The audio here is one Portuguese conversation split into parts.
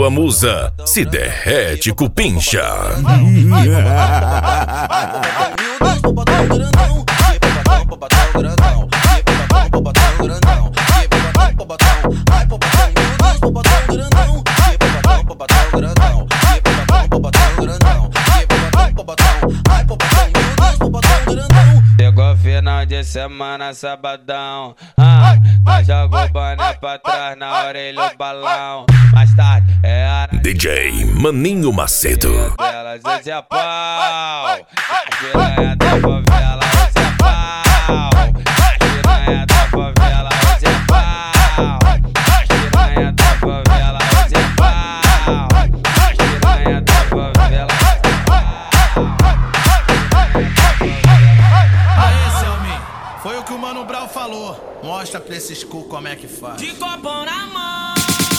sua musa se derrete cupincha. Chegou final de semana, sabadão. Nós joga o boné pra trás, na orelha o balão. Mais tarde é a DJ Maninho Macedo. Elas hoje é pau. A piranha da favela hoje é pau. A piranha da favela hoje é pau. A piranha da favela hoje é pau. A piranha da favela hoje é pau. Aí, Selmin, foi o que o Mano Brown falou. Mostra pra esses cu como é que faz. De copão na mão,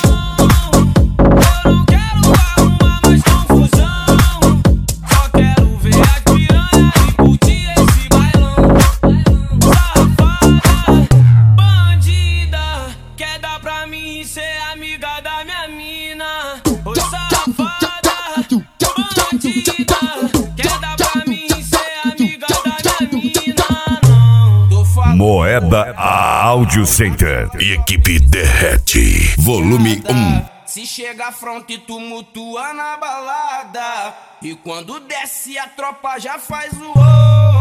eu não quero arrumar mais confusão. Só quero ver as piranha e curtir esse bailão. Safada, bandida, quer dar pra mim e ser amiga da minha mina. Oi, safada, bandida, quer dar pra mim e ser amiga da minha mina. Não, tô falando. Moeda Audio Center e equipe Derrete, volume 1. Se chega front e tumultua na balada, e quando desce a tropa já faz o